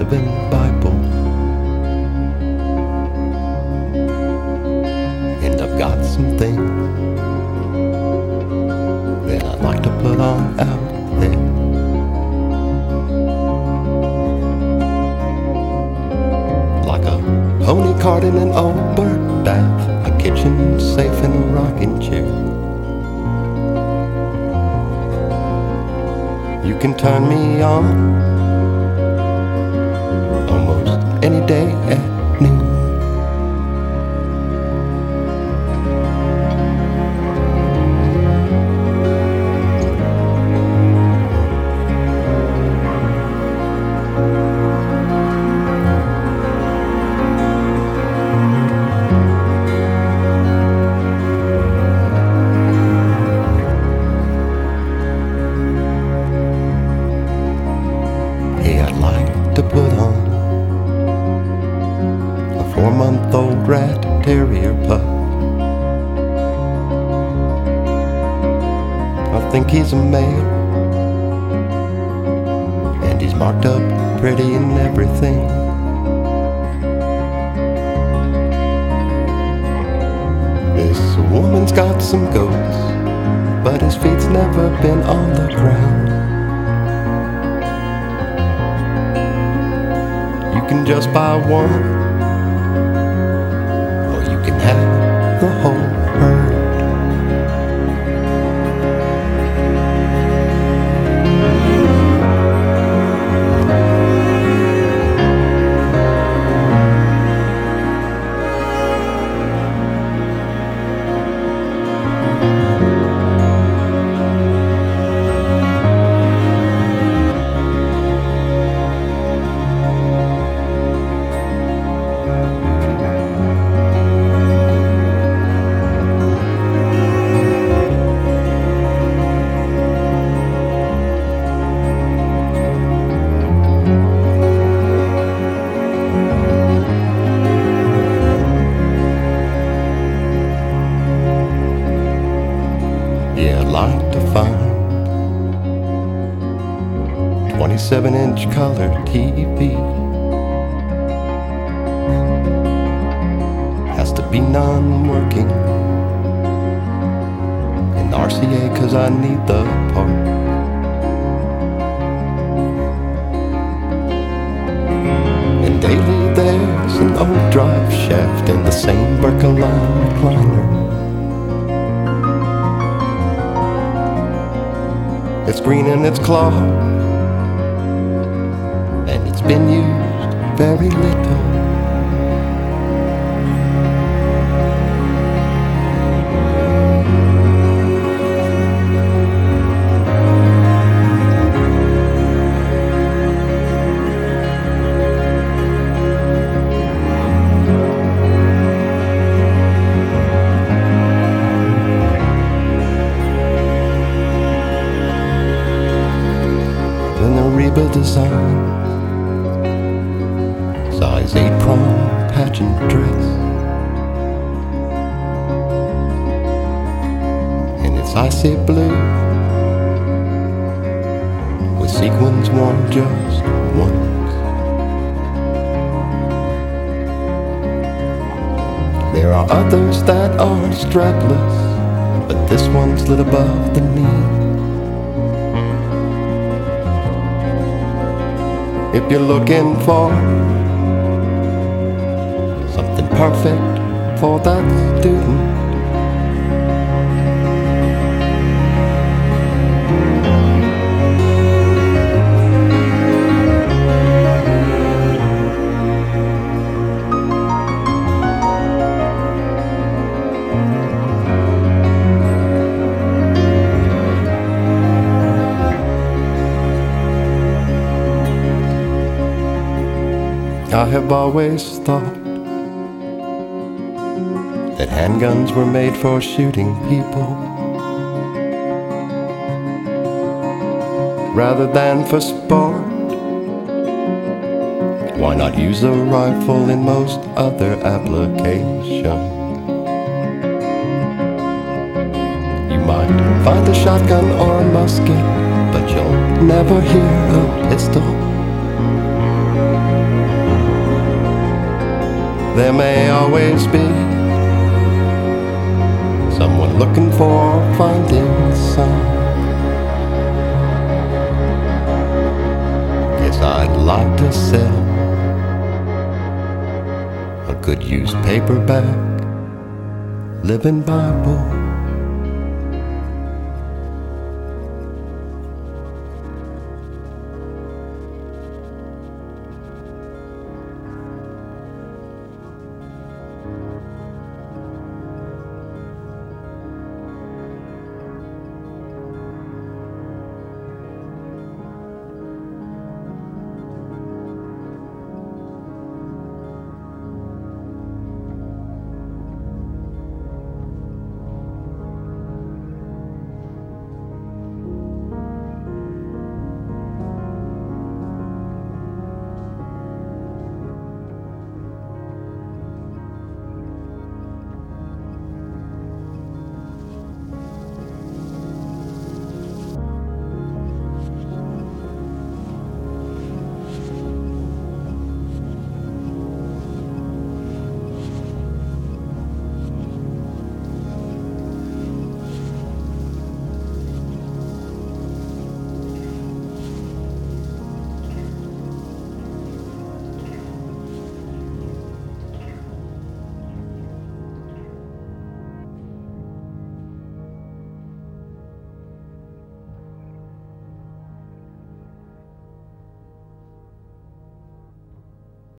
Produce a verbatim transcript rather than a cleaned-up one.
living Bible. And I've got some things that I'd like to put on out there. Like a pony cart in an old bird bath, a kitchen safe and a rocking chair. You can turn me on almost any day at noon. Hey, I'd like to put on a four-month-old rat terrier pup. I think he's a male, and he's marked up pretty and everything. This woman's got some goats, but his feet's never been on the ground. You can just buy one, or you can have the whole herd. Yeah, I'd like to find twenty-seven inch color T V. Has to be non-working, and R C A cause I need the part. And daily there's an old drive shaft and the same Berkeline recliner. It's green and it's clawed, and it's been used very little. Then the Reba design, size eight prom pageant dress, and it's icy blue with sequins worn just once. There are others that are strapless, but this one's lit above the knee. If you're looking for something perfect for that student, I have always thought that handguns were made for shooting people rather than for sport. Why not use a rifle in most other applications? You might find a shotgun or a musket, but you'll never hear a pistol. there may always be someone looking for, finding some. Guess I'd like to sell a good used paperback Living Bible.